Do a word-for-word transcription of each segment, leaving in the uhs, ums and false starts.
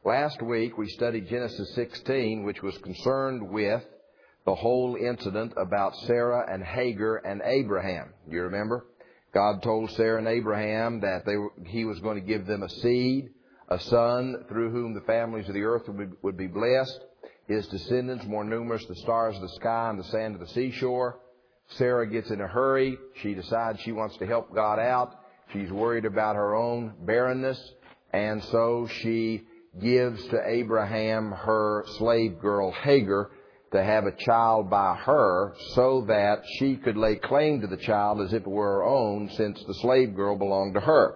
Last week we studied Genesis sixteen, which was concerned with the whole incident about Sarah and Hagar and Abraham. You remember? God told Sarah and Abraham that they were, He was going to give them a seed, a son, through whom the families of the earth would be, would be blessed. His descendants more numerous than the stars of the sky and the sand of the seashore. Sarah gets in a hurry. She decides she wants to help God out. She's worried about her own barrenness. And so she gives to Abraham her slave girl Hagar to have a child by her so that she could lay claim to the child as if it were her own, since the slave girl belonged to her.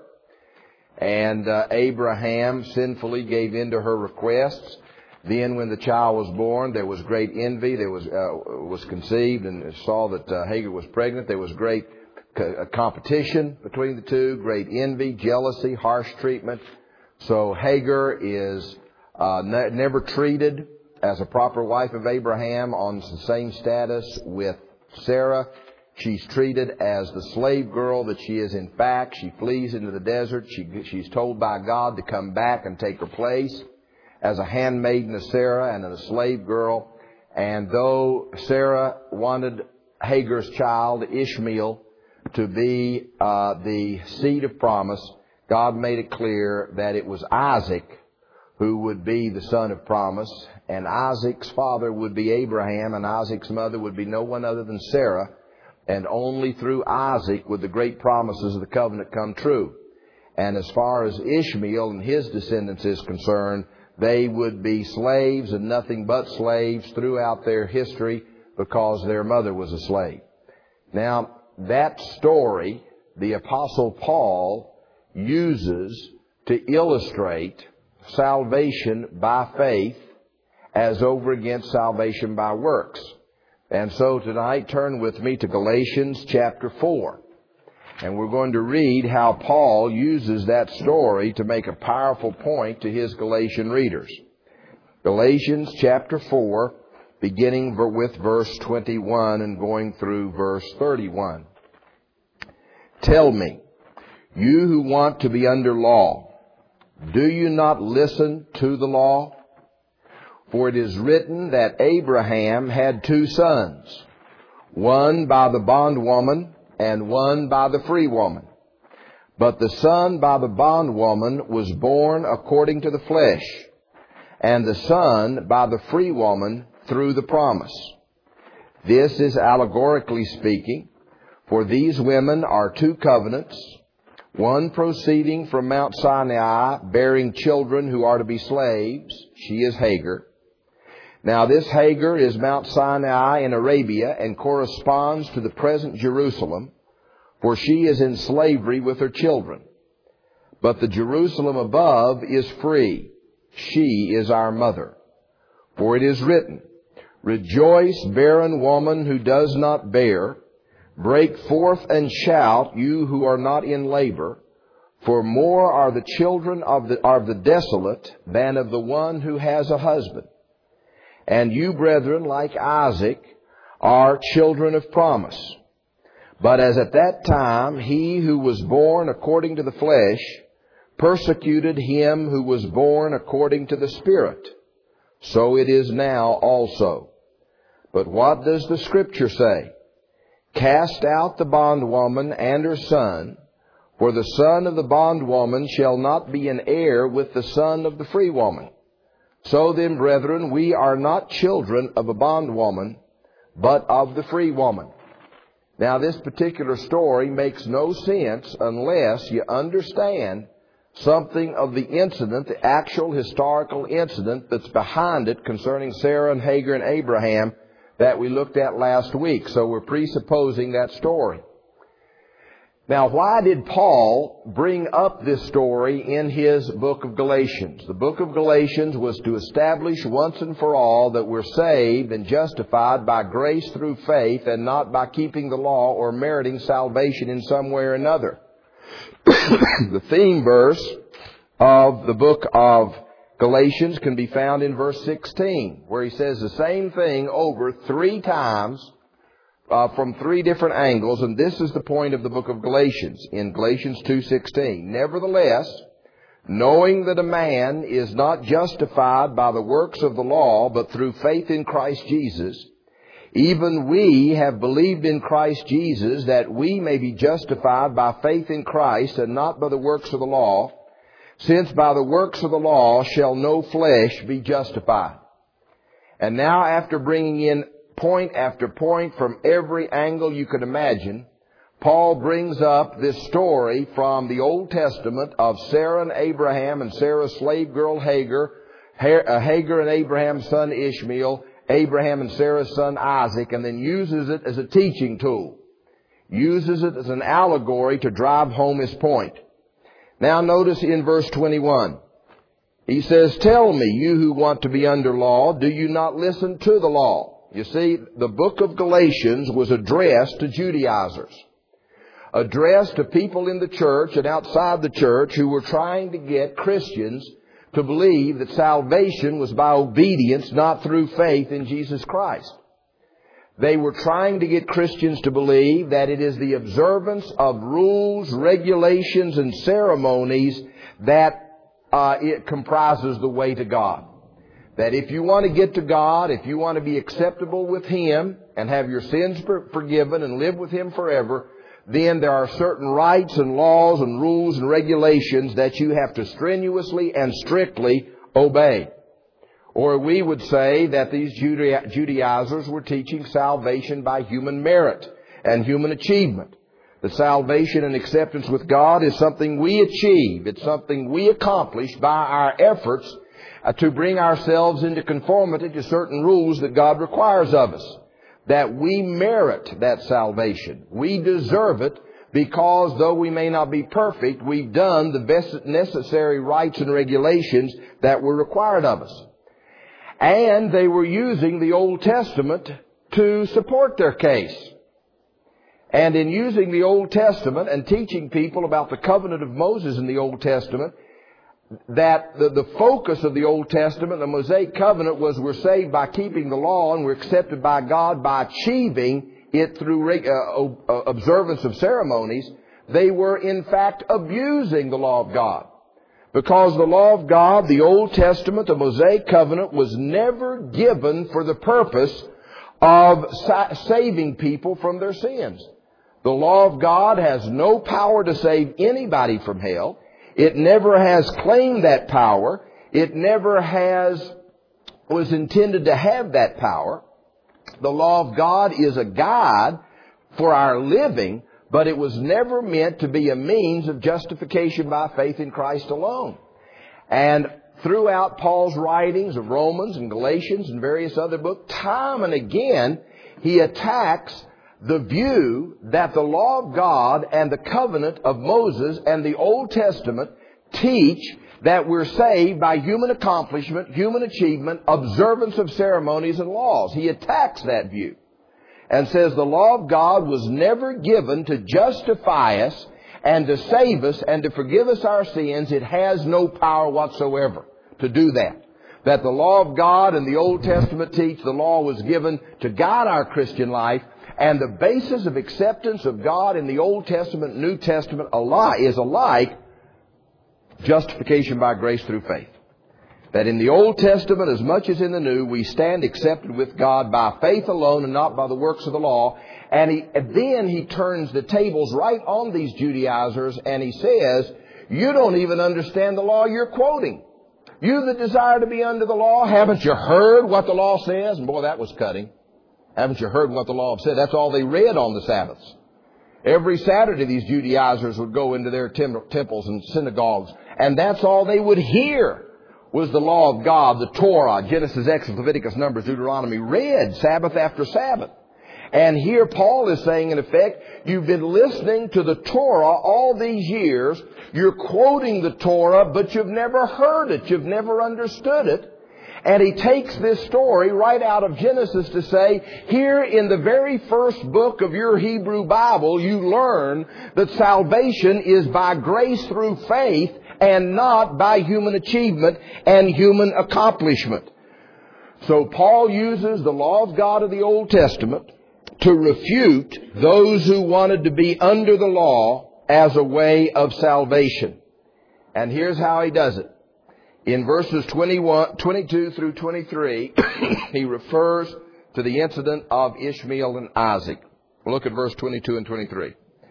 And uh, Abraham sinfully gave in to her requests. Then when the child was born, there was great envy. There was uh, was conceived and saw that uh, Hagar was pregnant. There was great co- competition between the two, great envy, jealousy, harsh treatment. So Hagar is uh, ne- never treated as a proper wife of Abraham on the same status with Sarah. She's treated as the slave girl that she is in fact. She flees into the desert. She, she's told by God to come back and take her place as a handmaiden of Sarah and a slave girl. And though Sarah wanted Hagar's child, Ishmael, to be uh, the seed of promise, God made it clear that it was Isaac who would be the son of promise, and Isaac's father would be Abraham, and Isaac's mother would be no one other than Sarah, and only through Isaac would the great promises of the covenant come true. And as far as Ishmael and his descendants is concerned, they would be slaves and nothing but slaves throughout their history because their mother was a slave. Now, that story, the Apostle Paul uses to illustrate salvation by faith as over against salvation by works. And so tonight, turn with me to Galatians chapter four. And we're going to read how Paul uses that story to make a powerful point to his Galatian readers. Galatians chapter four, beginning with verse twenty-one and going through verse thirty-one. Tell me, you who want to be under law, do you not listen to the law? For it is written that Abraham had two sons, one by the bondwoman and one by the free woman. But the son by the bondwoman was born according to the flesh, and the son by the free woman through the promise. This is allegorically speaking, for these women are two covenants, one proceeding from Mount Sinai, bearing children who are to be slaves. She is Hagar. Now this Hagar is Mount Sinai in Arabia and corresponds to the present Jerusalem, for she is in slavery with her children. But the Jerusalem above is free. She is our mother. For it is written, Rejoice, barren woman who does not bear. Break forth and shout, you who are not in labor. For more are the children of the, of the desolate than of the one who has a husband. And you, brethren, like Isaac, are children of promise. But as at that time he who was born according to the flesh persecuted him who was born according to the Spirit, so it is now also. But what does the Scripture say? Cast out the bondwoman and her son, for the son of the bondwoman shall not be an heir with the son of the free woman. So then, brethren, we are not children of a bondwoman, but of the free woman. Now, this particular story makes no sense unless you understand something of the incident, the actual historical incident that's behind it concerning Sarah and Hagar and Abraham that we looked at last week. So we're presupposing that story. Now, why did Paul bring up this story in his book of Galatians? The book of Galatians was to establish once and for all that we're saved and justified by grace through faith and not by keeping the law or meriting salvation in some way or another. The theme verse of the book of Galatians can be found in verse sixteen, where he says the same thing over three times Uh, from three different angles, and this is the point of the book of Galatians in Galatians two sixteen. Nevertheless, knowing that a man is not justified by the works of the law, but through faith in Christ Jesus, even we have believed in Christ Jesus, that we may be justified by faith in Christ, and not by the works of the law, since by the works of the law shall no flesh be justified. And now, after bringing in point after point from every angle you could imagine, Paul brings up this story from the Old Testament of Sarah and Abraham and Sarah's slave girl Hagar, Hagar and Abraham's son Ishmael, Abraham and Sarah's son Isaac, and then uses it as a teaching tool. Uses it as an allegory to drive home his point. Now notice in verse twenty-one. He says, "Tell me, you who want to be under law, do you not listen to the law?" You see, the book of Galatians was addressed to Judaizers. Addressed to people in the church and outside the church who were trying to get Christians to believe that salvation was by obedience, not through faith in Jesus Christ. They were trying to get Christians to believe that it is the observance of rules, regulations, and ceremonies that uh, it comprises the way to God. That if you want to get to God, if you want to be acceptable with Him and have your sins forgiven and live with Him forever, then there are certain rights and laws and rules and regulations that you have to strenuously and strictly obey. Or we would say that these Judaizers were teaching salvation by human merit and human achievement. The salvation and acceptance with God is something we achieve. It's something we accomplish by our efforts to bring ourselves into conformity to certain rules that God requires of us. That we merit that salvation. We deserve it because though we may not be perfect, we've done the necessary rights and regulations that were required of us. And they were using the Old Testament to support their case. And in using the Old Testament and teaching people about the covenant of Moses in the Old Testament, that the, the focus of the Old Testament, the Mosaic covenant, was we're saved by keeping the law and we're accepted by God by achieving it through uh, observance of ceremonies. They were in fact abusing the law of God. Because the law of God, the Old Testament, the Mosaic covenant, was never given for the purpose of sa- saving people from their sins. The law of God has no power to save anybody from hell. It never has claimed that power. It never has, was intended to have that power. The law of God is a guide for our living, but it was never meant to be a means of justification by faith in Christ alone. And throughout Paul's writings of Romans and Galatians and various other books, time and again, he attacks the view that the law of God and the covenant of Moses and the Old Testament teach that we're saved by human accomplishment, human achievement, observance of ceremonies and laws. He attacks that view and says the law of God was never given to justify us and to save us and to forgive us our sins. It has no power whatsoever to do that. That the law of God and the Old Testament teach the law was given to guide our Christian life. And the basis of acceptance of God in the Old Testament and New Testament is alike justification by grace through faith. That in the Old Testament as much as in the New, we stand accepted with God by faith alone and not by the works of the law. And, he, and then he turns the tables right on these Judaizers and he says, you don't even understand the law you're quoting. You that desire to be under the law, haven't you heard what the law says? And boy, that was cutting. Haven't you heard what the law said? That's all they read on the Sabbaths. Every Saturday these Judaizers would go into their temples and synagogues, and that's all they would hear was the law of God, the Torah, Genesis, Exodus, Leviticus, Numbers, Deuteronomy, read Sabbath after Sabbath. And here Paul is saying, in effect, you've been listening to the Torah all these years. You're quoting the Torah, but you've never heard it. You've never understood it. And he takes this story right out of Genesis to say, here in the very first book of your Hebrew Bible, you learn that salvation is by grace through faith and not by human achievement and human accomplishment. So Paul uses the law of God of the Old Testament to refute those who wanted to be under the law as a way of salvation. And here's how he does it. In verses twenty-one, twenty-two through twenty-three, he refers to the incident of Ishmael and Isaac. We'll look at verse twenty-two and twenty-three.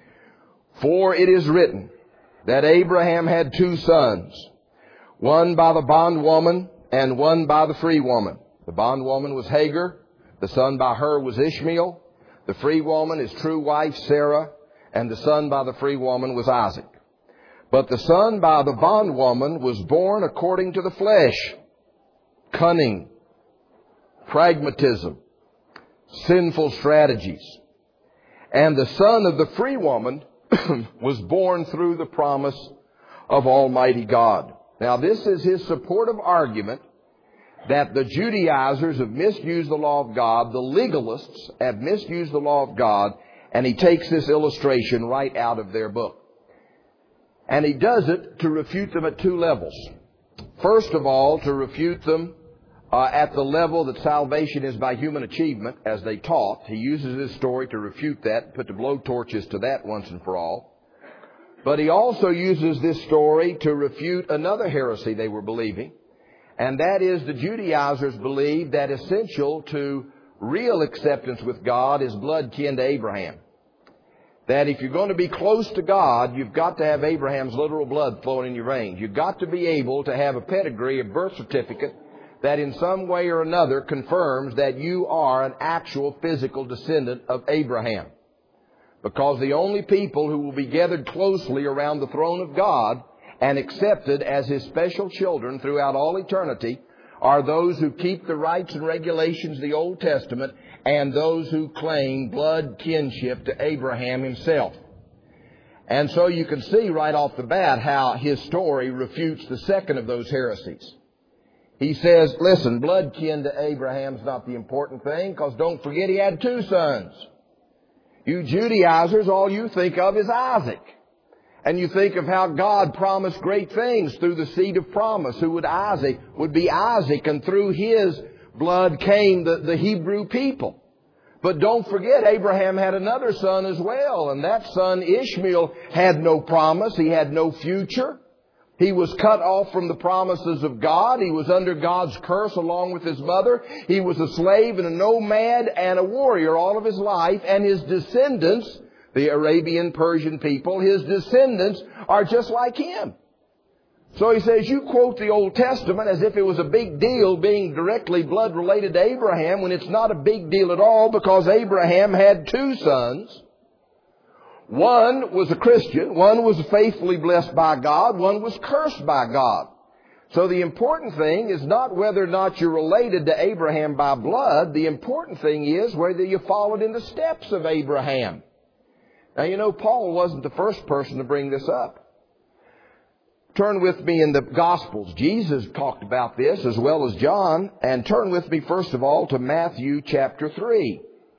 For it is written that Abraham had two sons, one by the bondwoman and one by the free woman. The bondwoman was Hagar. The son by her was Ishmael. The free woman, his true wife, Sarah. And the son by the free woman was Isaac. But the son by the bondwoman was born according to the flesh, cunning, pragmatism, sinful strategies. And the son of the free woman was born through the promise of Almighty God. Now, this is his supportive argument that the Judaizers have misused the law of God, the legalists have misused the law of God, and he takes this illustration right out of their book. And he does it to refute them at two levels. First of all, to refute them uh, at the level that salvation is by human achievement, as they taught. He uses this story to refute that, put the blowtorches to that once and for all. But he also uses this story to refute another heresy they were believing, and that is the Judaizers believed that essential to real acceptance with God is blood kin to Abraham. That if you're going to be close to God, you've got to have Abraham's literal blood flowing in your veins. You've got to be able to have a pedigree, a birth certificate, that in some way or another confirms that you are an actual physical descendant of Abraham. Because the only people who will be gathered closely around the throne of God and accepted as His special children throughout all eternity are those who keep the rites and regulations of the Old Testament and those who claim blood kinship to Abraham himself. And so you can see right off the bat how his story refutes the second of those heresies. He says, listen, blood kin to Abraham's not the important thing, because don't forget he had two sons. You Judaizers, all you think of is Isaac. And you think of how God promised great things through the seed of promise, who would Isaac, would be Isaac, and through his blood came the, the Hebrew people. But don't forget, Abraham had another son as well, and that son, Ishmael, had no promise. He had no future. He was cut off from the promises of God. He was under God's curse along with his mother. He was a slave and a nomad and a warrior all of his life, and his descendants, the Arabian Persian people, his descendants are just like him. So he says, you quote the Old Testament as if it was a big deal being directly blood related to Abraham, when it's not a big deal at all, because Abraham had two sons. One was a Christian, one was faithfully blessed by God, one was cursed by God. So the important thing is not whether or not you're related to Abraham by blood. The important thing is whether you followed in the steps of Abraham. Now, you know, Paul wasn't the first person to bring this up. Turn with me in the Gospels. Jesus talked about this as well as John. And turn with me, first of all, to Matthew chapter three.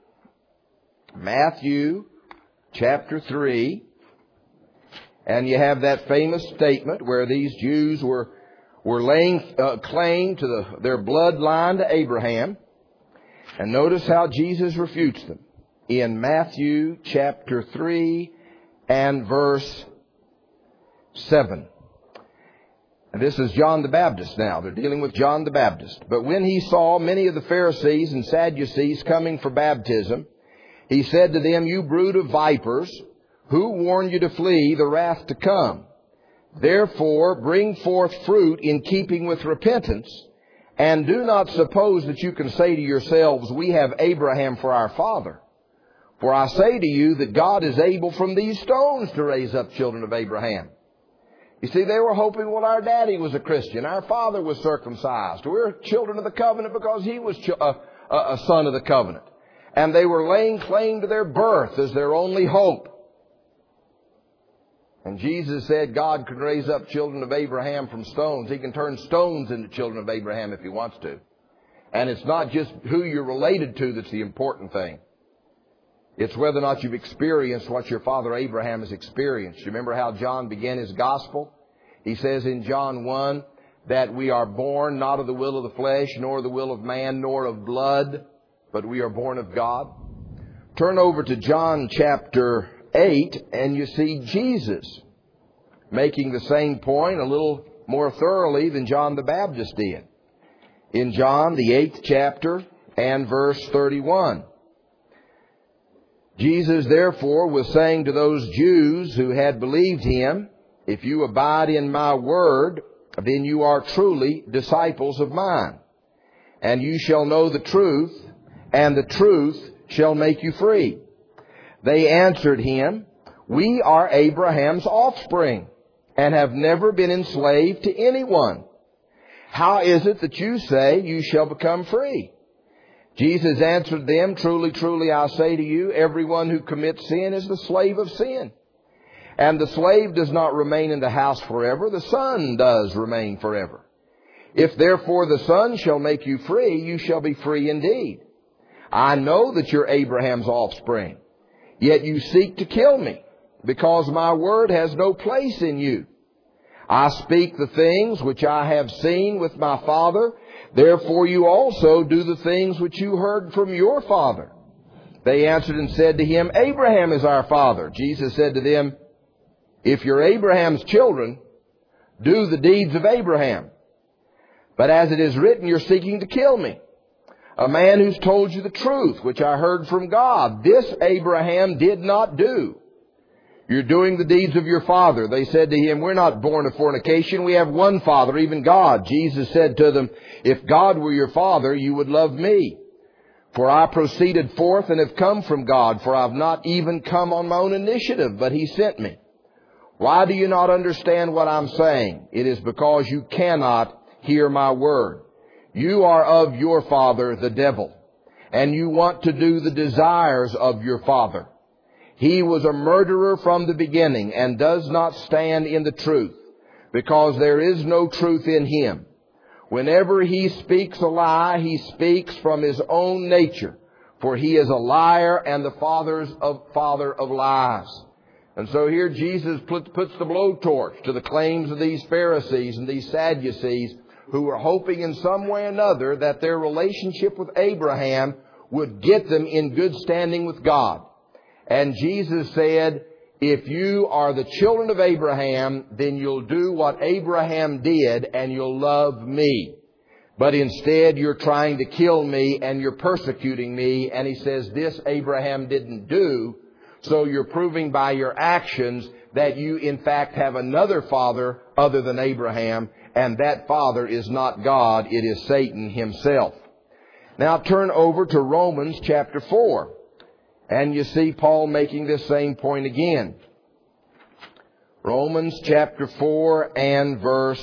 Matthew chapter three. And you have that famous statement where these Jews were, were laying uh, claim to the, their bloodline to Abraham. And notice how Jesus refutes them. In Matthew chapter three and verse seven. And this is John the Baptist now. They're dealing with John the Baptist. But when he saw many of the Pharisees and Sadducees coming for baptism, he said to them, you brood of vipers, who warned you to flee the wrath to come? Therefore bring forth fruit in keeping with repentance, and do not suppose that you can say to yourselves, we have Abraham for our father. For I say to you that God is able from these stones to raise up children of Abraham. You see, they were hoping, well, our daddy was a Christian. Our father was circumcised. We're children of the covenant because he was a, a, a son of the covenant. And they were laying claim to their birth as their only hope. And Jesus said God can raise up children of Abraham from stones. He can turn stones into children of Abraham if He wants to. And it's not just who you're related to that's the important thing. It's whether or not you've experienced what your father Abraham has experienced. You remember how John began his gospel? He says in John one that we are born not of the will of the flesh, nor the will of man, nor of blood, but we are born of God. Turn over to John chapter eight and you see Jesus making the same point a little more thoroughly than John the Baptist did. In John, the eighth chapter and verse thirty-one. Jesus, therefore, was saying to those Jews who had believed Him, if you abide in my word, then you are truly disciples of mine. And you shall know the truth, and the truth shall make you free. They answered Him, we are Abraham's offspring, and have never been enslaved to anyone. How is it that you say you shall become free? Jesus answered them, truly, truly, I say to you, everyone who commits sin is the slave of sin. And the slave does not remain in the house forever, the Son does remain forever. If therefore the Son shall make you free, you shall be free indeed. I know that you're Abraham's offspring, yet you seek to kill me, because my word has no place in you. I speak the things which I have seen with my Father, therefore you also do the things which you heard from your father. They answered and said to Him, Abraham is our father. Jesus said to them, if you're Abraham's children, do the deeds of Abraham. But as it is written, you're seeking to kill me, a man who's told you the truth, which I heard from God. This Abraham did not do. You're doing the deeds of your father. They said to Him, we're not born of fornication. We have one Father, even God. Jesus said to them, if God were your Father, you would love me. For I proceeded forth and have come from God, for I've not even come on my own initiative, but He sent me. Why do you not understand what I'm saying? It is because you cannot hear my word. You are of your father, the devil, and you want to do the desires of your father. He was a murderer from the beginning and does not stand in the truth, because there is no truth in him. Whenever he speaks a lie, he speaks from his own nature, for he is a liar and the father of, father of lies. And so here Jesus puts the blowtorch to the claims of these Pharisees and these Sadducees, who were hoping in some way or another that their relationship with Abraham would get them in good standing with God. And Jesus said, if you are the children of Abraham, then you'll do what Abraham did and you'll love me. But instead you're trying to kill me and you're persecuting me. And He says, this Abraham didn't do. So you're proving by your actions that you in fact have another father other than Abraham. And that father is not God, it is Satan himself. Now turn over to Romans chapter four. And you see Paul making this same point again. Romans chapter four and verse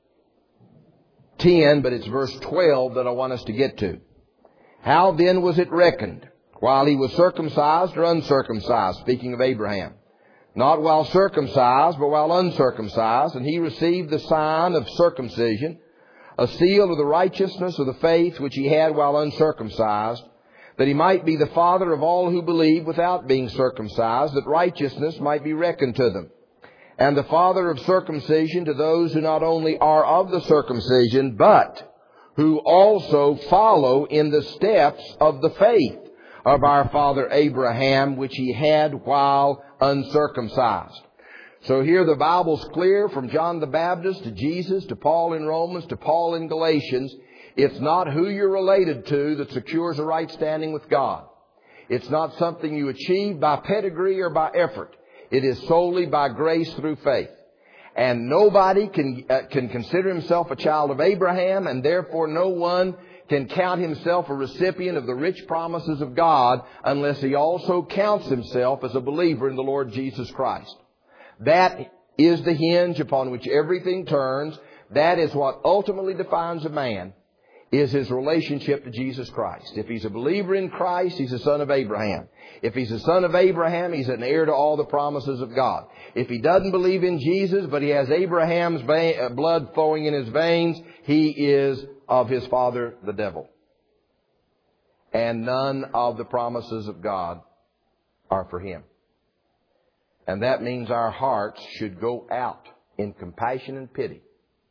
ten, but it's verse twelve that I want us to get to. How then was it reckoned? While he was circumcised or uncircumcised? Speaking of Abraham. Not while circumcised, but while uncircumcised. And he received the sign of circumcision, a seal of the righteousness of the faith which he had while uncircumcised, that he might be the father of all who believe without being circumcised, that righteousness might be reckoned to them. And the father of circumcision to those who not only are of the circumcision, but who also follow in the steps of the faith of our father Abraham, which he had while uncircumcised. So here the Bible's clear, from John the Baptist to Jesus to Paul in Romans to Paul in Galatians. It's not who you're related to that secures a right standing with God. It's not something you achieve by pedigree or by effort. It is solely by grace through faith. And nobody can uh, can consider himself a child of Abraham, and therefore no one can count himself a recipient of the rich promises of God unless he also counts himself as a believer in the Lord Jesus Christ. That is the hinge upon which everything turns. That is what ultimately defines a man, is his relationship to Jesus Christ. If he's a believer in Christ, he's a son of Abraham. If he's a son of Abraham, he's an heir to all the promises of God. If he doesn't believe in Jesus, but he has Abraham's blood flowing in his veins, he is of his father, the devil. And none of the promises of God are for him. And that means our hearts should go out in compassion and pity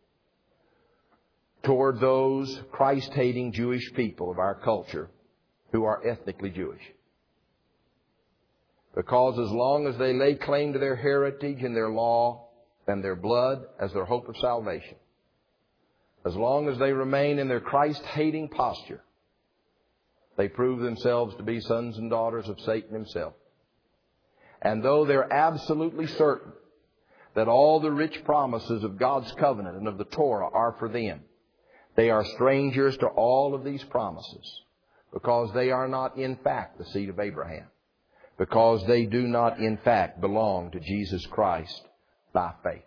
toward those Christ-hating Jewish people of our culture who are ethnically Jewish. Because as long as they lay claim to their heritage and their law, and their blood as their hope of salvation. As long as they remain in their Christ-hating posture, they prove themselves to be sons and daughters of Satan himself. And though they're absolutely certain that all the rich promises of God's covenant and of the Torah are for them, they are strangers to all of these promises because they are not in fact the seed of Abraham, because they do not in fact belong to Jesus Christ by faith.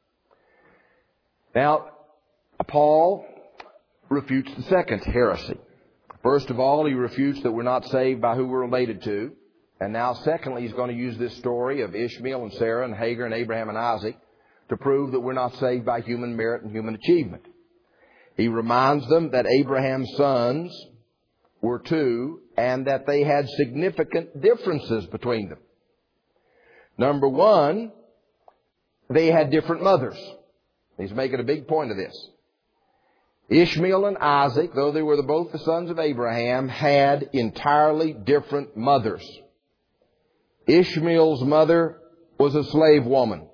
Now, Paul refutes the second heresy. First of all, he refutes that we're not saved by who we're related to. And now, secondly, he's going to use this story of Ishmael and Sarah and Hagar and Abraham and Isaac to prove that we're not saved by human merit and human achievement. He reminds them that Abraham's sons were two and that they had significant differences between them. Number one, they had different mothers. He's making a big point of this. Ishmael and Isaac, though they were the, both the sons of Abraham, had entirely different mothers. Ishmael's mother was a slave woman.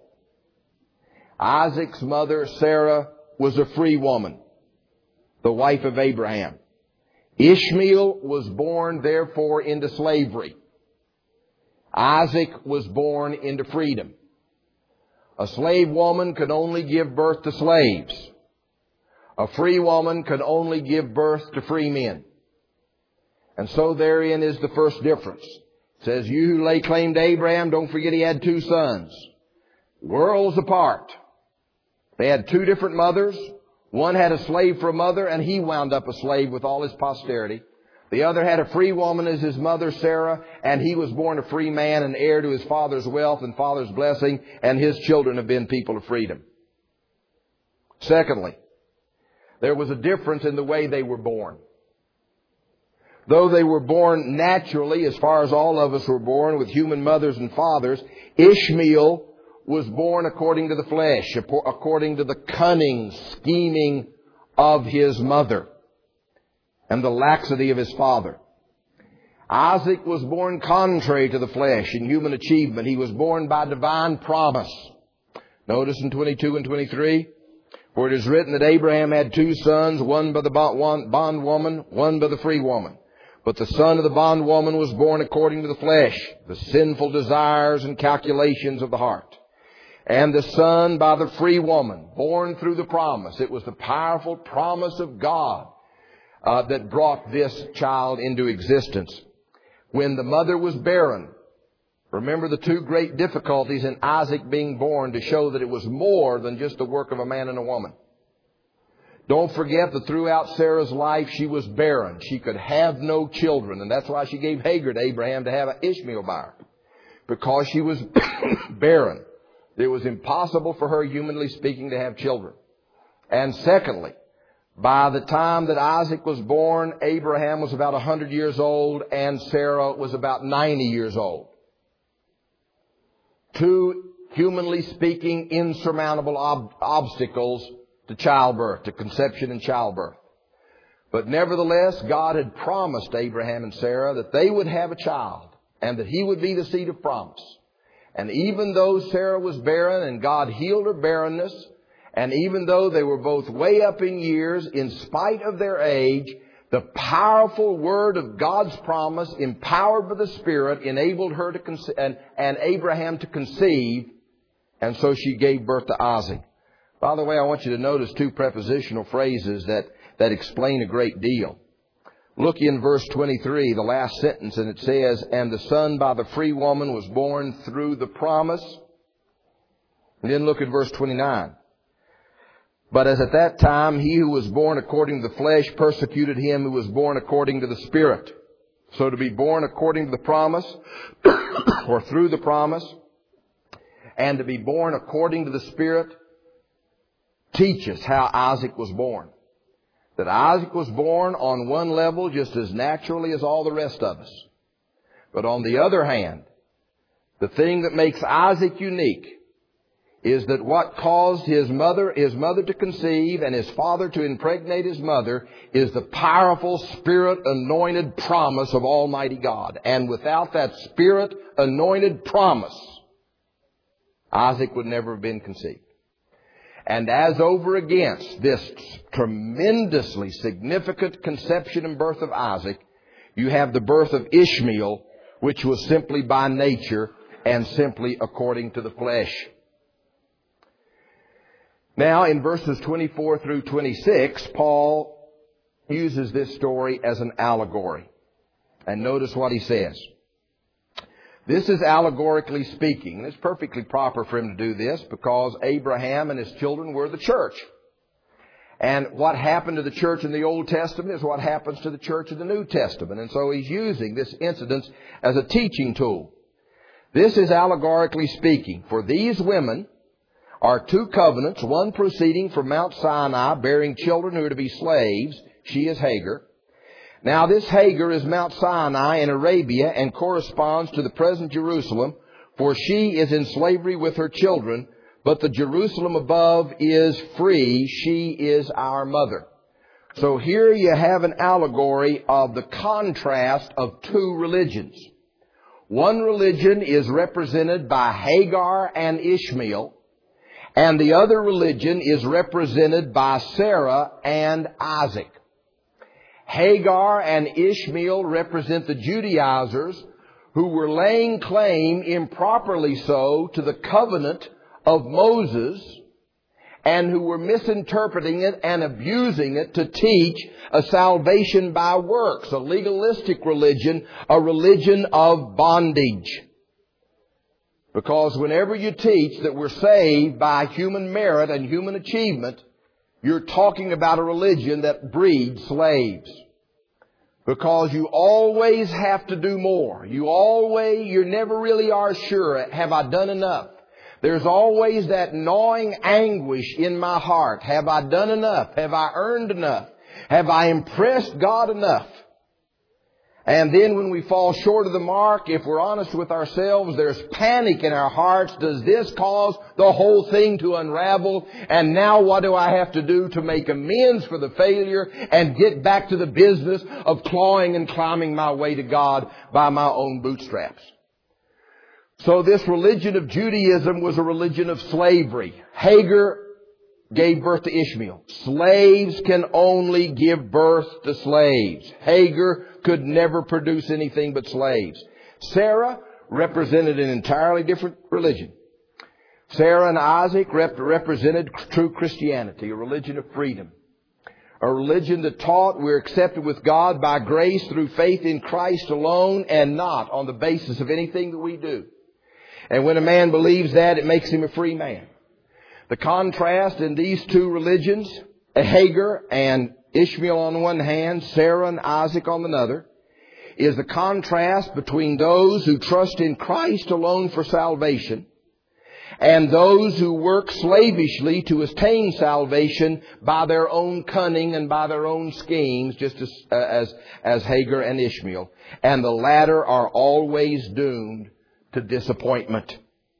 Isaac's mother, Sarah, was a free woman, the wife of Abraham. Ishmael was born, therefore, into slavery. Isaac was born into freedom. A slave woman could only give birth to slaves. A free woman could only give birth to free men. And so therein is the first difference. It says, you who lay claim to Abraham, don't forget he had two sons. Worlds apart. They had two different mothers. One had a slave for a mother, and he wound up a slave with all his posterity. The other had a free woman as his mother, Sarah, and he was born a free man and heir to his father's wealth and father's blessing, and his children have been people of freedom. Secondly, there was a difference in the way they were born. Though they were born naturally, as far as all of us were born, with human mothers and fathers, Ishmael was born according to the flesh, according to the cunning, scheming of his mother and the laxity of his father. Isaac was born contrary to the flesh in human achievement. He was born by divine promise. Notice in twenty-two and twenty-three, for it is written that Abraham had two sons, one by the bondwoman, one by the free woman. But the son of the bondwoman was born according to the flesh, the sinful desires and calculations of the heart. And the son by the free woman, born through the promise. It was the powerful promise of God uh, that brought this child into existence. When the mother was barren, remember the two great difficulties in Isaac being born to show that it was more than just the work of a man and a woman. Don't forget that throughout Sarah's life she was barren. She could have no children. And that's why she gave Hagar to Abraham to have an Ishmael by her. Because she was barren. It was impossible for her, humanly speaking, to have children. And secondly, by the time that Isaac was born, Abraham was about one hundred years old and Sarah was about ninety years old. Two, humanly speaking, insurmountable ob- obstacles to childbirth, to conception and childbirth. But nevertheless, God had promised Abraham and Sarah that they would have a child and that he would be the seed of promise. And even though Sarah was barren and God healed her barrenness, and even though they were both way up in years, in spite of their age, the powerful word of God's promise, empowered by the Spirit, enabled her to conce- and, and Abraham to conceive, and so she gave birth to Isaac. By the way, I want you to notice two prepositional phrases that, that explain a great deal. Look in verse twenty-three, the last sentence, and it says, and the son by the free woman was born through the promise. And then look at verse twenty-nine. But as at that time he who was born according to the flesh persecuted him who was born according to the Spirit. So to be born according to the promise, or through the promise, and to be born according to the Spirit, teaches how Isaac was born. That Isaac was born on one level just as naturally as all the rest of us. But on the other hand, the thing that makes Isaac unique is that what caused his mother, his mother to conceive and his father to impregnate his mother is the powerful Spirit-anointed promise of Almighty God. And without that Spirit-anointed promise, Isaac would never have been conceived. And as over against this tremendously significant conception and birth of Isaac, you have the birth of Ishmael, which was simply by nature and simply according to the flesh. Now, in verses twenty-four through twenty-six, Paul uses this story as an allegory. And notice what he says. This is allegorically speaking. And it's perfectly proper for him to do this because Abraham and his children were the church. And what happened to the church in the Old Testament is what happens to the church in the New Testament. And so he's using this incident as a teaching tool. This is allegorically speaking. For these women are two covenants, one proceeding from Mount Sinai, bearing children who are to be slaves. She is Hagar. Now this Hagar is Mount Sinai in Arabia and corresponds to the present Jerusalem, for she is in slavery with her children, but the Jerusalem above is free. She is our mother. So here you have an allegory of the contrast of two religions. One religion is represented by Hagar and Ishmael, and the other religion is represented by Sarah and Isaac. Hagar and Ishmael represent the Judaizers who were laying claim, improperly so, to the covenant of Moses and who were misinterpreting it and abusing it to teach a salvation by works, a legalistic religion, a religion of bondage. Because whenever you teach that we're saved by human merit and human achievement, you're talking about a religion that breeds slaves. Because you always have to do more. You always, you never really are sure, have I done enough? There's always that gnawing anguish in my heart. Have I done enough? Have I earned enough? Have I impressed God enough? And then when we fall short of the mark, if we're honest with ourselves, there's panic in our hearts. Does this cause the whole thing to unravel? And now what do I have to do to make amends for the failure and get back to the business of clawing and climbing my way to God by my own bootstraps? So this religion of Judaism was a religion of slavery. Hagar gave birth to Ishmael. Slaves can only give birth to slaves. Hagar could never produce anything but slaves. Sarah represented an entirely different religion. Sarah and Isaac rep- represented true Christianity, a religion of freedom. A religion that taught we're accepted with God by grace through faith in Christ alone and not on the basis of anything that we do. And when a man believes that, it makes him a free man. The contrast in these two religions, Hagar and Ishmael on the one hand, Sarah and Isaac on the other, is the contrast between those who trust in Christ alone for salvation and those who work slavishly to attain salvation by their own cunning and by their own schemes, just as, uh, as, as Hagar and Ishmael. And the latter are always doomed to disappointment.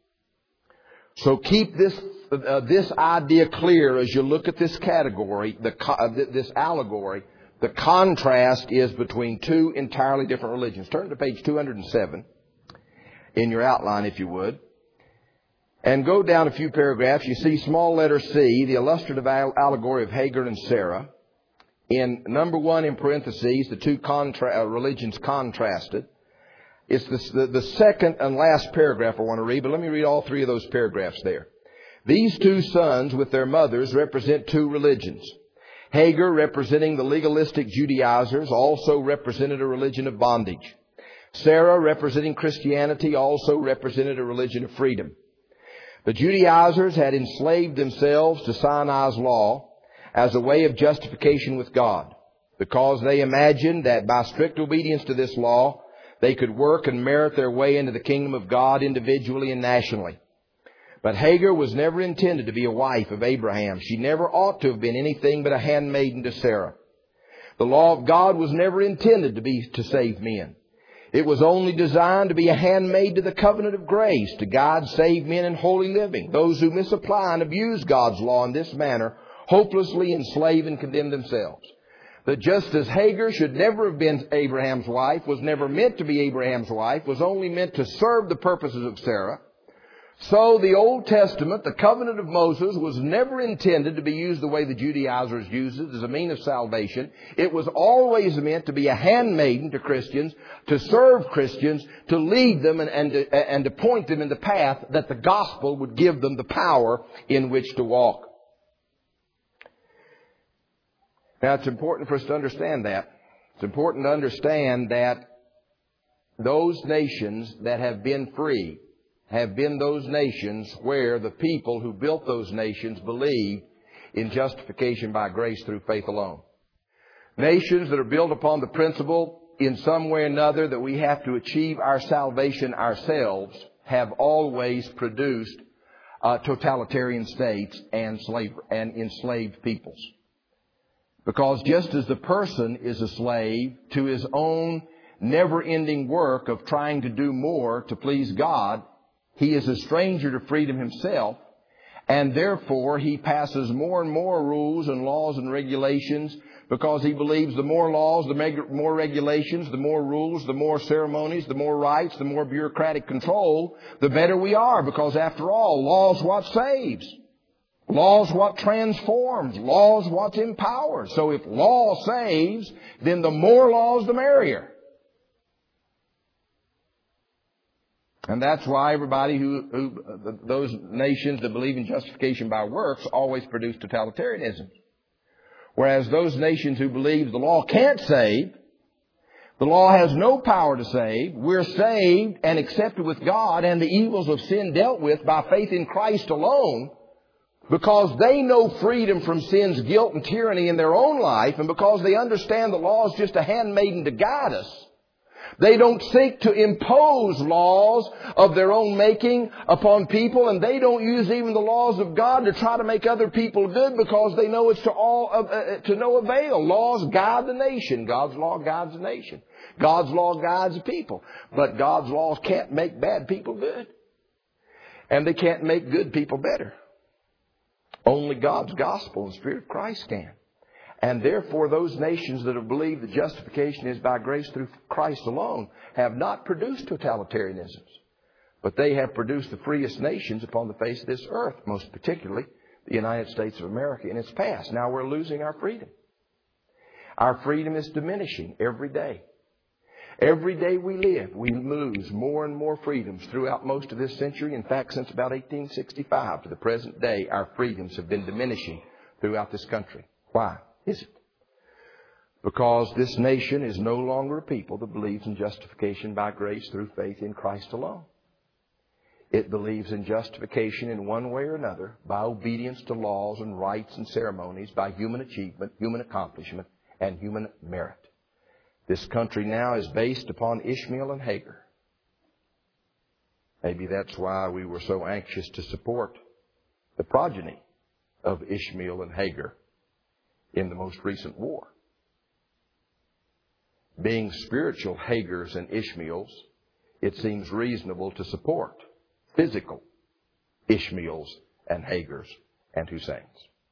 So keep this uh, this idea clear as you look at this category, the uh, this allegory. The contrast is between two entirely different religions. Turn to page two hundred seven in your outline, if you would, and go down a few paragraphs. You see small letter C, the illustrative allegory of Hagar and Sarah. In number one in parentheses, the two contra- uh, religions contrasted. It's the, the, the second and last paragraph I want to read, but let me read all three of those paragraphs there. These two sons with their mothers represent two religions. Hagar, representing the legalistic Judaizers, also represented a religion of bondage. Sarah, representing Christianity, also represented a religion of freedom. The Judaizers had enslaved themselves to Sinai's law as a way of justification with God, because they imagined that by strict obedience to this law, they could work and merit their way into the kingdom of God individually and nationally. But Hagar was never intended to be a wife of Abraham. She never ought to have been anything but a handmaiden to Sarah. The law of God was never intended to be to save men. It was only designed to be a handmaid to the covenant of grace, to guide saved men in holy living. Those who misapply and abuse God's law in this manner hopelessly enslave and condemn themselves. That just as Hagar should never have been Abraham's wife, was never meant to be Abraham's wife, was only meant to serve the purposes of Sarah, So the Old Testament, the covenant of Moses, was never intended to be used the way the Judaizers use it, as a means of salvation. It was always meant to be a handmaiden to Christians, to serve Christians, to lead them and, and, to, and to point them in the path that the gospel would give them the power in which to walk. Now, it's important for us to understand that. It's important to understand that those nations that have been free have been those nations where the people who built those nations believed in justification by grace through faith alone. Nations that are built upon the principle in some way or another that we have to achieve our salvation ourselves have always produced uh, totalitarian states and slave and enslaved peoples. Because just as the person is a slave to his own never-ending work of trying to do more to please God, he is a stranger to freedom himself, and therefore he passes more and more rules and laws and regulations because he believes the more laws, the more regulations, the more rules, the more ceremonies, the more rights, the more bureaucratic control, the better we are. Because after all, law's what saves. Law's what transforms. Law's what empowers. So if law saves, then the more laws, the merrier. And that's why everybody who, who, those nations that believe in justification by works always produce totalitarianism. Whereas those nations who believe the law can't save, the law has no power to save, we're saved and accepted with God and the evils of sin dealt with by faith in Christ alone, because they know freedom from sin's guilt and tyranny in their own life, and because they understand the law is just a handmaiden to guide us. They don't seek to impose laws of their own making upon people, and they don't use even the laws of God to try to make other people good, because they know it's to all uh, to no avail. Laws guide the nation. God's law guides the nation. God's law guides the people. But God's laws can't make bad people good. And they can't make good people better. Only God's gospel and the Spirit of Christ can. And therefore, those nations that have believed that justification is by grace through Christ alone have not produced totalitarianisms. But they have produced the freest nations upon the face of this earth, most particularly the United States of America in its past. Now we're losing our freedom. Our freedom is diminishing every day. Every day we live, we lose more and more freedoms throughout most of this century. In fact, since about eighteen sixty-five to the present day, our freedoms have been diminishing throughout this country. Why is it? Because this nation is no longer a people that believes in justification by grace through faith in Christ alone. It believes in justification in one way or another by obedience to laws and rites and ceremonies, by human achievement, human accomplishment, and human merit. This country now is based upon Ishmael and Hagar. Maybe that's why we were so anxious to support the progeny of Ishmael and Hagar in the most recent war. Being spiritual Hagars and Ishmaels, it seems reasonable to support physical Ishmaels and Hagars and Husseins.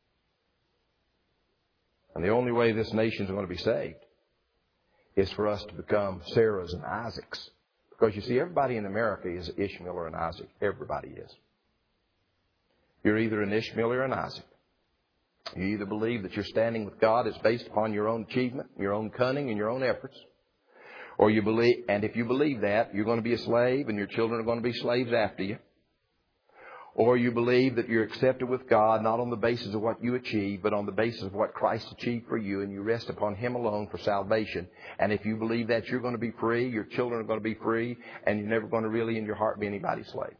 And the only way this nation is going to be saved is for us to become Sarahs and Isaacs. Because you see, everybody in America is Ishmael or an Isaac. Everybody is. You're either an Ishmael or an Isaac. You either believe that your standing with God is based upon your own achievement, your own cunning, and your own efforts. Or you believe, and if you believe that, you're going to be a slave and your children are going to be slaves after you. Or you believe that you're accepted with God not on the basis of what you achieve, but on the basis of what Christ achieved for you, and you rest upon Him alone for salvation. And if you believe that, you're going to be free, your children are going to be free, and you're never going to really in your heart be anybody's slave.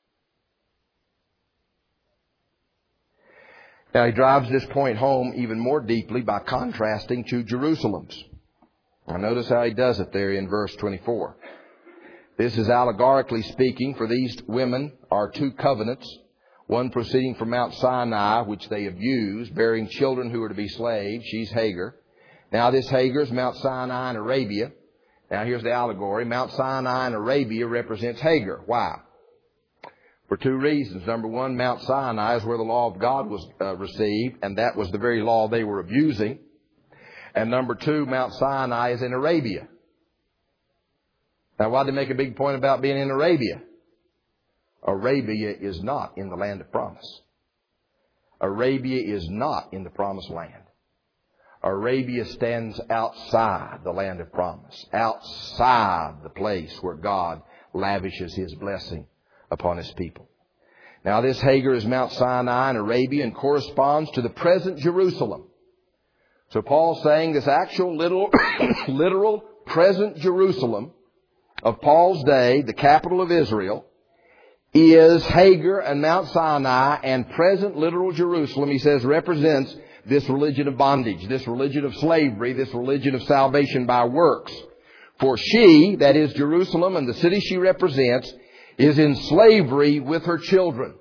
Now, he drives this point home even more deeply by contrasting to Jerusalem's. Now, notice how he does it there in verse twenty-four. This is allegorically speaking, for these women are two covenants, one proceeding from Mount Sinai, which they abuse, bearing children who are to be slaves. She's Hagar. Now, this Hagar is Mount Sinai in Arabia. Now, here's the allegory. Mount Sinai in Arabia represents Hagar. Why? For two reasons. Number one, Mount Sinai is where the law of God was uh, received, and that was the very law they were abusing. And number two, Mount Sinai is in Arabia. Now, why did they make a big point about being in Arabia? Arabia is not in the land of promise. Arabia is not in the promised land. Arabia stands outside the land of promise, outside the place where God lavishes His blessing upon His people. Now this Hagar is Mount Sinai in Arabia and corresponds to the present Jerusalem. So Paul's saying this actual literal, literal present Jerusalem of Paul's day, the capital of Israel, is Hagar and Mount Sinai, and present literal Jerusalem, he says, represents this religion of bondage, this religion of slavery, this religion of salvation by works. For she, that is Jerusalem and the city she represents, is in slavery with her children.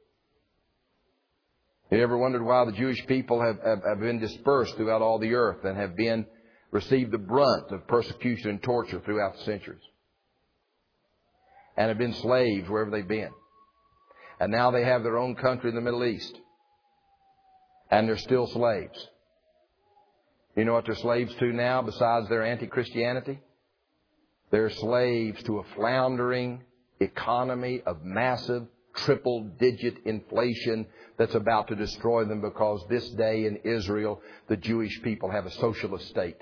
You ever wondered why the Jewish people have, have, have been dispersed throughout all the earth and have been received the brunt of persecution and torture throughout the centuries? And have been slaves wherever they've been. And now they have their own country in the Middle East. And they're still slaves. You know what they're slaves to now besides their anti-Christianity? They're slaves to a floundering economy of massive triple-digit inflation that's about to destroy them, because this day in Israel, the Jewish people have a socialist state.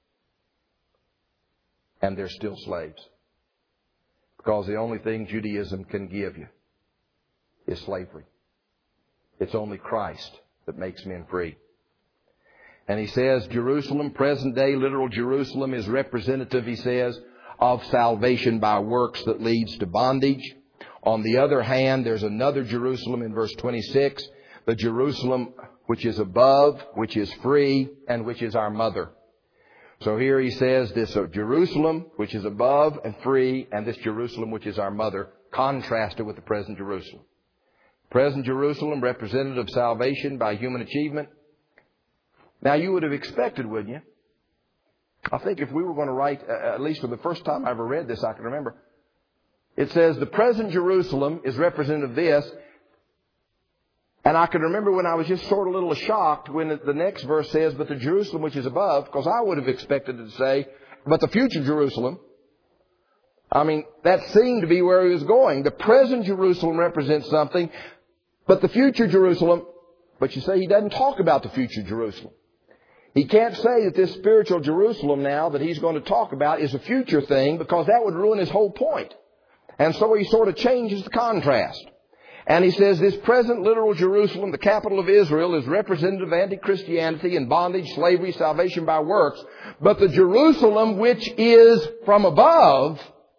And they're still slaves. Because the only thing Judaism can give you is slavery. It's only Christ that makes men free. And he says Jerusalem, present day literal Jerusalem, is representative, he says, of salvation by works that leads to bondage. On the other hand, there's another Jerusalem in verse twenty-six, the Jerusalem which is above, which is free, and which is our mother. So here he says this uh, Jerusalem, which is above and free, and this Jerusalem, which is our mother, contrasted with the present Jerusalem. Present Jerusalem, representative of salvation by human achievement. Now you would have expected, wouldn't you? I think if we were going to write, uh, at least for the first time I ever read this, I can remember. It says the present Jerusalem is representative of this. And I can remember when I was just sort of a little shocked when the next verse says, but the Jerusalem which is above, because I would have expected it to say, but the future Jerusalem. I mean, that seemed to be where he was going. The present Jerusalem represents something, but the future Jerusalem, but you say he doesn't talk about the future Jerusalem. He can't say that this spiritual Jerusalem now that he's going to talk about is a future thing, because that would ruin his whole point. And so he sort of changes the contrast. And he says this present literal Jerusalem, the capital of Israel, is representative of anti-Christianity and bondage, slavery, salvation by works. But the Jerusalem which is from above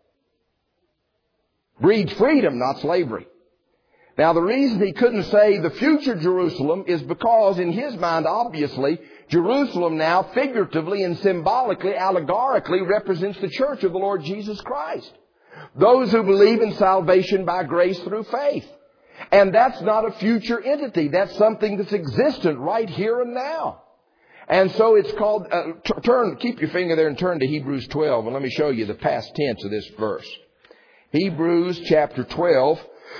breeds freedom, not slavery. Now the reason he couldn't say the future Jerusalem is because in his mind, obviously, Jerusalem now figuratively and symbolically, allegorically represents the church of the Lord Jesus Christ. Those who believe in salvation by grace through faith. And that's not a future entity. That's something that's existent right here and now. And so it's called, uh, t- turn, keep your finger there and turn to Hebrews twelve. And let me show you the past tense of this verse. Hebrews chapter twelve,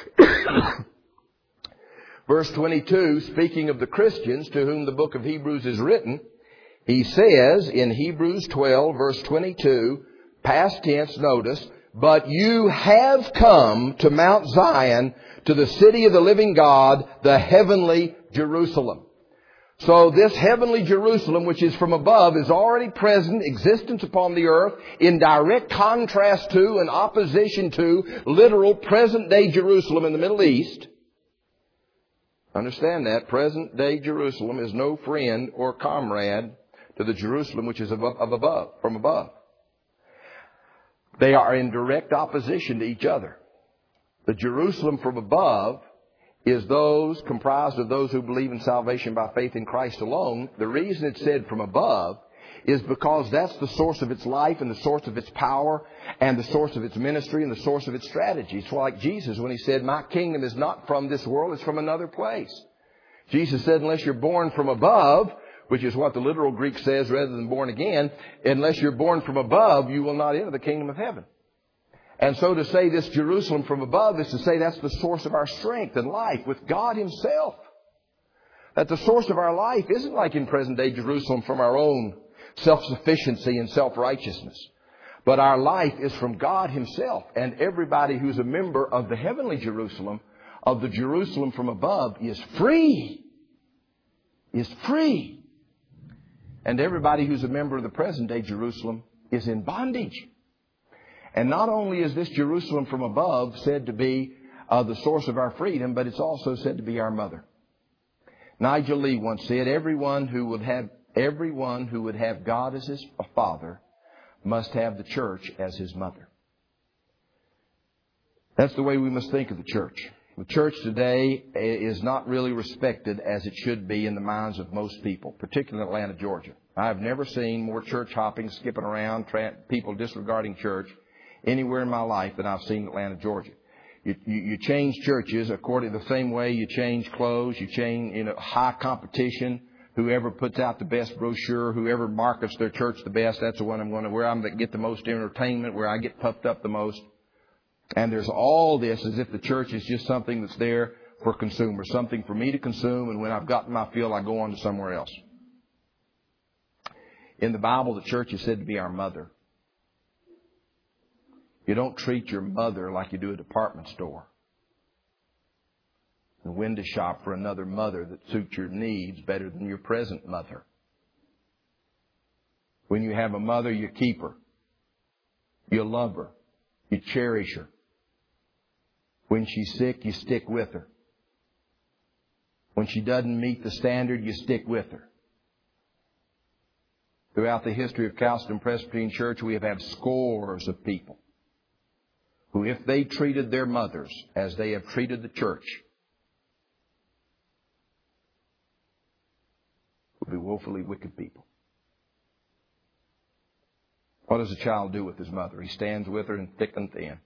verse twenty-two, speaking of the Christians to whom the book of Hebrews is written, he says in Hebrews twelve, verse twenty-two, past tense, notice, but you have come to Mount Zion, to the city of the living God, the heavenly Jerusalem. So this heavenly Jerusalem, which is from above, is already present, existence upon the earth, in direct contrast to and opposition to literal present-day Jerusalem in the Middle East. Understand that. Present-day Jerusalem is no friend or comrade to the Jerusalem which is above, above, from above. They are in direct opposition to each other. The Jerusalem from above is those comprised of those who believe in salvation by faith in Christ alone. The reason it's said from above is because that's the source of its life and the source of its power and the source of its ministry and the source of its strategy. It's like Jesus when he said, my kingdom is not from this world, it's from another place. Jesus said, unless you're born from above, which is what the literal Greek says rather than born again, unless you're born from above, you will not enter the kingdom of heaven. And so to say this Jerusalem from above is to say that's the source of our strength and life with God Himself. That the source of our life isn't like in present day Jerusalem from our own self-sufficiency and self-righteousness. But our life is from God Himself. And everybody who's a member of the heavenly Jerusalem, of the Jerusalem from above, is free. Is free. And everybody who's a member of the present day Jerusalem is in bondage. And not only is this Jerusalem from above said to be uh, the source of our freedom, but it's also said to be our mother. Nigel Lee once said, everyone who would have everyone who would have God as his father must have the church as his mother. That's the way we must think of the church. The church today is not really respected as it should be in the minds of most people, particularly in Atlanta, Georgia. I've never seen more church hopping, skipping around, tra- people disregarding church anywhere in my life than I've seen in Atlanta, Georgia. You, you, you change churches according to the same way you change clothes, you change, you know, high competition. Whoever puts out the best brochure, whoever markets their church the best, that's the one I'm going to, where I'm going to get the most entertainment, where I get puffed up the most. And there's all this as if the church is just something that's there for consumers, something for me to consume, and when I've gotten my fill, I go on to somewhere else. In the Bible, the church is said to be our mother. You don't treat your mother like you do a department store and window shop for another mother that suits your needs better than your present mother. When you have a mother, you keep her. You love her. You cherish her. When she's sick, you stick with her. When she doesn't meet the standard, you stick with her. Throughout the history of Calston Presbyterian Church, we have had scores of people who, if they treated their mothers as they have treated the church, would be woefully wicked people. What does a child do with his mother? He stands with her in thick and thin,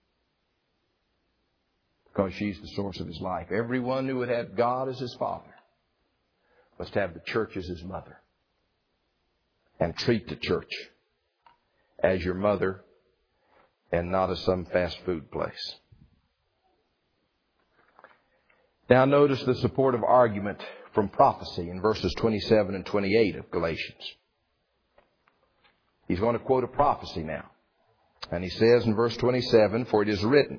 because she's the source of his life. Everyone who would have God as his father must have the church as his mother, and treat the church as your mother and not as some fast food place. Now notice the supportive argument from prophecy in verses twenty-seven and twenty-eight of Galatians. He's going to quote a prophecy now. And he says in verse twenty-seven, "For it is written,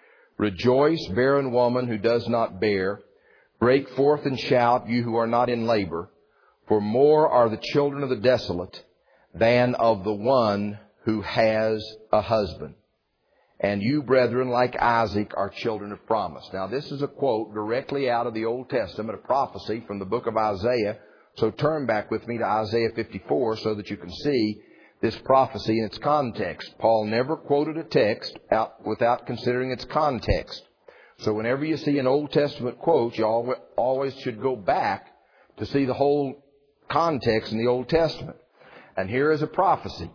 Rejoice, barren woman who does not bear. Break forth and shout, you who are not in labor. For more are the children of the desolate than of the one who has a husband. And you, brethren, like Isaac, are children of promise." Now, this is a quote directly out of the Old Testament, a prophecy from the book of Isaiah. So turn back with me to Isaiah fifty-four so that you can see this prophecy in its context. Paul never quoted a text out without considering its context. So whenever you see an Old Testament quote, you always should go back to see the whole context in the Old Testament. And here is a prophecy.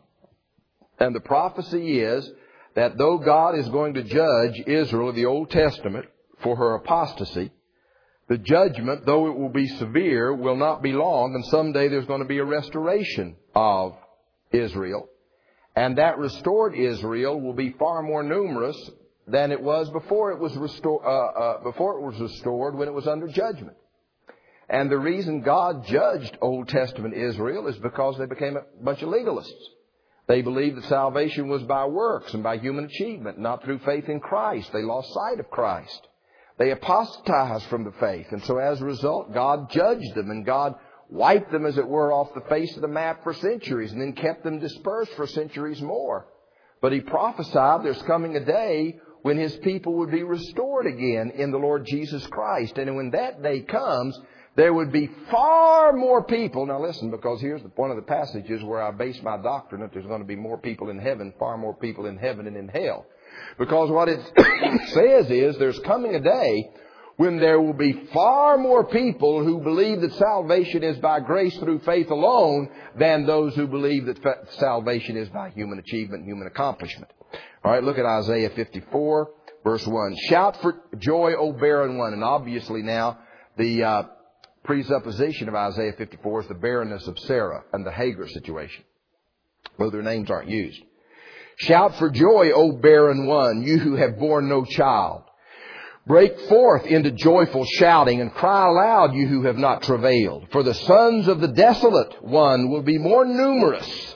And the prophecy is that though God is going to judge Israel of the Old Testament for her apostasy, the judgment, though it will be severe, will not be long, and someday there's going to be a restoration of Israel. And that restored Israel will be far more numerous than it was before it was restored, uh, uh, before it was restored when it was under judgment. And the reason God judged Old Testament Israel is because they became a bunch of legalists. They believed that salvation was by works and by human achievement, not through faith in Christ. They lost sight of Christ. They apostatized from the faith. And so as a result, God judged them, and God wiped them, as it were, off the face of the map for centuries, and then kept them dispersed for centuries more. But He prophesied there's coming a day when His people would be restored again in the Lord Jesus Christ. And when that day comes, there would be far more people. Now listen, because here's the, one of the passages where I base my doctrine that there's going to be more people in heaven, far more people in heaven than in hell. Because what it says is there's coming a day when there will be far more people who believe that salvation is by grace through faith alone than those who believe that fa- salvation is by human achievement, human accomplishment. All right, look at Isaiah fifty-four, verse one. "Shout for joy, O barren one." And obviously now the uh, presupposition of Isaiah fifty-four is the barrenness of Sarah and the Hagar situation, though their names aren't used. "Shout for joy, O barren one, you who have borne no child. Break forth into joyful shouting and cry aloud, you who have not travailed. For the sons of the desolate one will be more numerous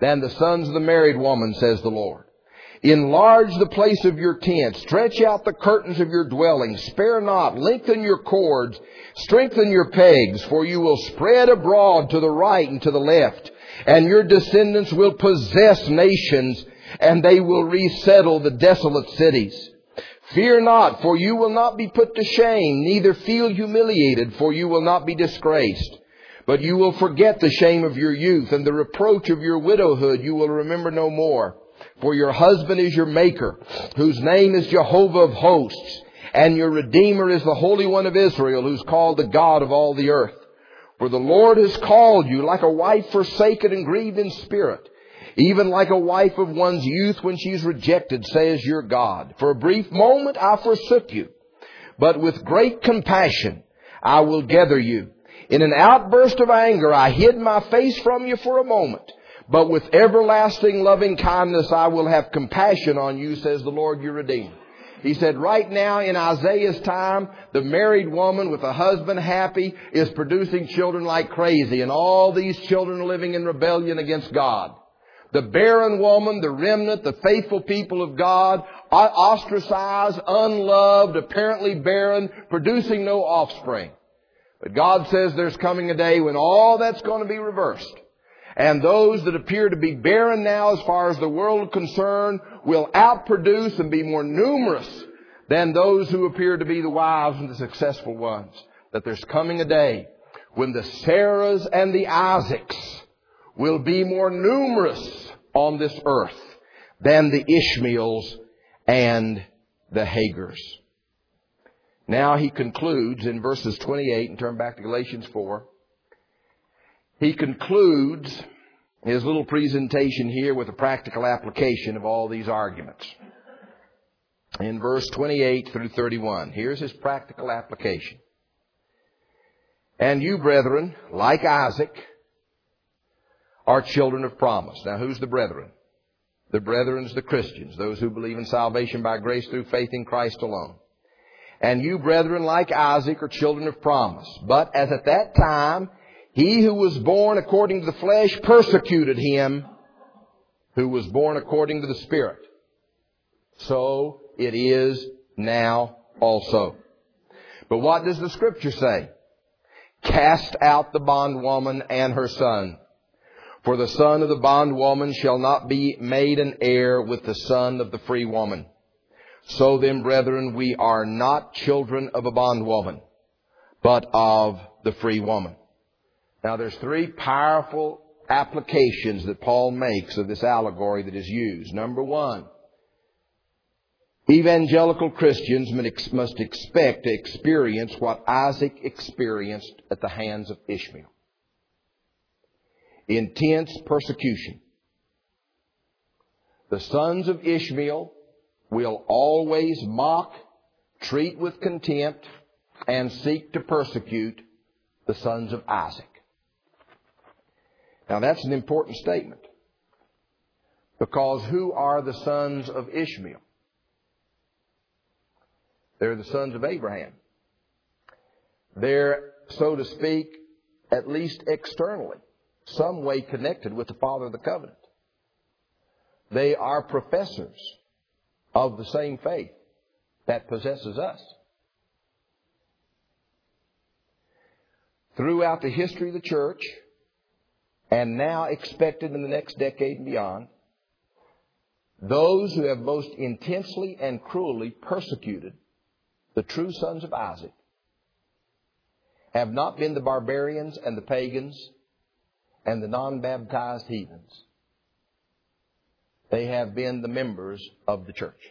than the sons of the married woman, says the Lord. Enlarge the place of your tent. Stretch out the curtains of your dwelling. Spare not. Lengthen your cords. Strengthen your pegs. For you will spread abroad to the right and to the left. And your descendants will possess nations, and they will resettle the desolate cities. Fear not, for you will not be put to shame, neither feel humiliated, for you will not be disgraced. But you will forget the shame of your youth, and the reproach of your widowhood you will remember no more. For your husband is your Maker, whose name is Jehovah of hosts, and your Redeemer is the Holy One of Israel, who's called the God of all the earth. For the Lord has called you like a wife forsaken and grieved in spirit, even like a wife of one's youth when she's rejected, says your God. For a brief moment I forsook you, but with great compassion I will gather you. In an outburst of anger I hid my face from you for a moment, but with everlasting loving kindness I will have compassion on you, says the Lord your Redeemer. He said right now in Isaiah's time, the married woman with a husband happy is producing children like crazy, and all these children are living in rebellion against God. The barren woman, the remnant, the faithful people of God, ostracized, unloved, apparently barren, producing no offspring. But God says there's coming a day when all that's going to be reversed. And those that appear to be barren now as far as the world is concerned will outproduce and be more numerous than those who appear to be the wives and the successful ones. That there's coming a day when the Sarahs and the Isaacs will be more numerous on this earth than the Ishmaels and the Hagars. Now he concludes in verses twenty-eight, and turn back to Galatians four. He concludes his little presentation here with a practical application of all these arguments. In verse twenty-eight through thirty-one, here's his practical application. And you, brethren, like Isaac, are children of promise. Now, who's the brethren? The brethren's the Christians, those who believe in salvation by grace through faith in Christ alone. And you, brethren, like Isaac, are children of promise. But as at that time, he who was born according to the flesh persecuted him who was born according to the Spirit. So it is now also. But what does the Scripture say? Cast out the bondwoman and her son. For the son of the bondwoman shall not be made an heir with the son of the free woman. So then, brethren, we are not children of a bondwoman, but of the free woman. Now, there's three powerful applications that Paul makes of this allegory that is used. Number one, evangelical Christians must expect to experience what Isaac experienced at the hands of Ishmael. Intense persecution. The sons of Ishmael will always mock, treat with contempt, and seek to persecute the sons of Isaac. Now that's an important statement. Because who are the sons of Ishmael? They're the sons of Abraham. They're, so to speak, at least externally, some way connected with the Father of the covenant. They are professors of the same faith that possesses us. Throughout the history of the church, and now expected in the next decade and beyond, those who have most intensely and cruelly persecuted the true sons of Isaac have not been the barbarians and the pagans and the non-baptized heathens. They have been the members of the church.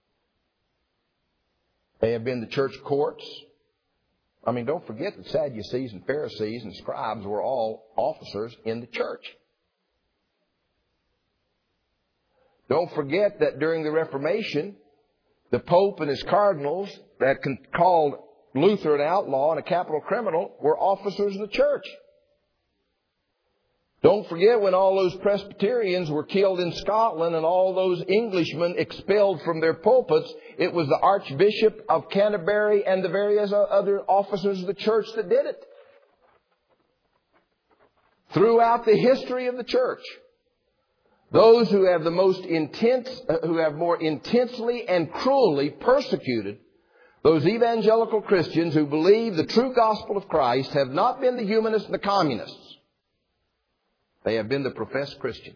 They have been the church courts. I mean, don't forget that Sadducees and Pharisees and scribes were all officers in the church. Don't forget that during the Reformation, the Pope and his cardinals that called Luther an outlaw and a capital criminal were officers of the church. Don't forget when all those Presbyterians were killed in Scotland and all those Englishmen expelled from their pulpits, it was the Archbishop of Canterbury and the various other officers of the church that did it. Throughout the history of the church, those who have the most intense, uh, who have more intensely and cruelly persecuted those evangelical Christians who believe the true gospel of Christ have not been the humanists and the communists. They have been the professed Christians.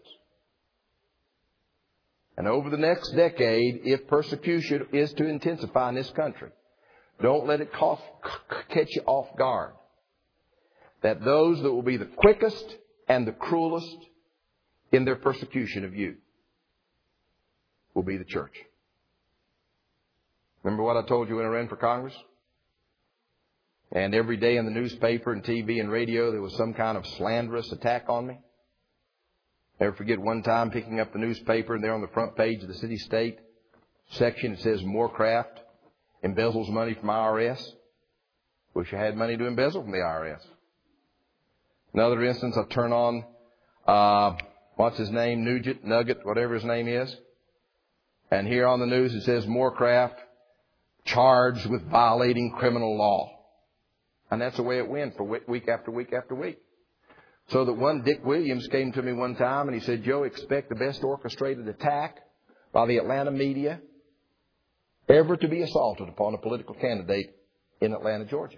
And over the next decade, if persecution is to intensify in this country, don't let it cough, catch you off guard. That those that will be the quickest and the cruelest in their persecution of you will be the church. Remember what I told you when I ran for Congress? And every day in the newspaper and T V and radio there was some kind of slanderous attack on me. Never forget one time picking up the newspaper and there on the front page of the City State section it says Moorcraft embezzles money from I R S. Wish I had money to embezzle from the I R S. Another instance, I turn on, uh, what's his name, Nugent, Nugget, whatever his name is. And here on the news it says Moorcraft charged with violating criminal law. And that's the way it went for week after week after week. So that one Dick Williams came to me one time and he said, Joe, expect the best orchestrated attack by the Atlanta media ever to be assaulted upon a political candidate in Atlanta, Georgia.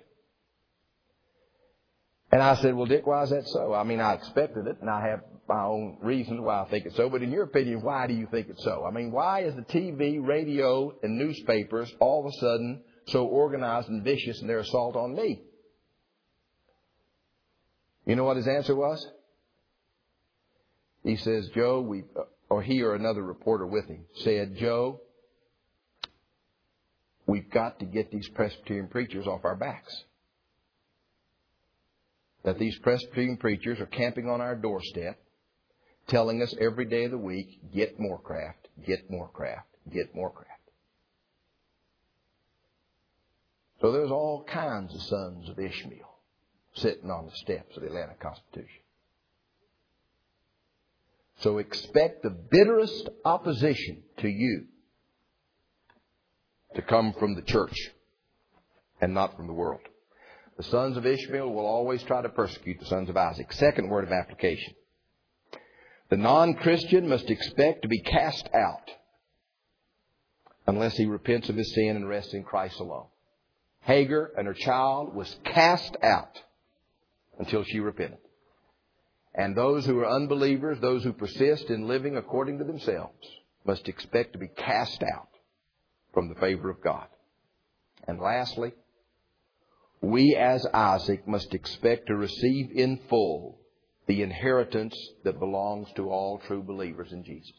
And I said, well, Dick, why is that so? I mean, I expected it and I have my own reasons why I think it's so. But in your opinion, why do you think it's so? I mean, why is the T V, radio, and newspapers all of a sudden so organized and vicious in their assault on me? You know what his answer was? He says, Joe, we, or he or another reporter with him said, Joe, we've got to get these Presbyterian preachers off our backs. That these Presbyterian preachers are camping on our doorstep, telling us every day of the week, get more craft, get more craft, get more craft. So there's all kinds of sons of Ishmael sitting on the steps of the Atlanta Constitution. So expect the bitterest opposition to you to come from the church and not from the world. The sons of Ishmael will always try to persecute the sons of Isaac. Second word of application. The non-Christian must expect to be cast out unless he repents of his sin and rests in Christ alone. Hagar and her child was cast out until she repented. And those who are unbelievers, those who persist in living according to themselves, must expect to be cast out from the favor of God. And lastly, we as Isaac must expect to receive in full the inheritance that belongs to all true believers in Jesus.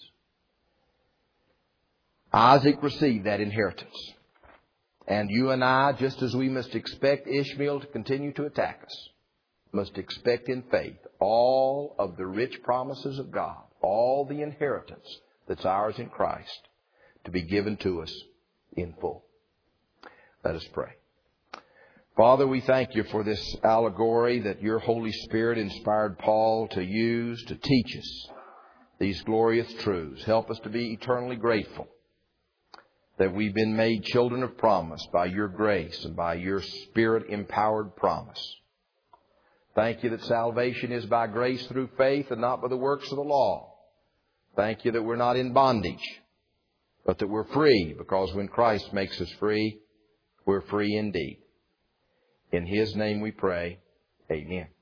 Isaac received that inheritance. And you and I, just as we must expect Ishmael to continue to attack us, must expect in faith all of the rich promises of God, all the inheritance that's ours in Christ, to be given to us in full. Let us pray. Father, we thank you for this allegory that your Holy Spirit inspired Paul to use to teach us these glorious truths. Help us to be eternally grateful that we've been made children of promise by your grace and by your Spirit-empowered promise. Thank you that salvation is by grace through faith and not by the works of the law. Thank you that we're not in bondage, but that we're free, because when Christ makes us free, we're free indeed. In His name we pray. Amen.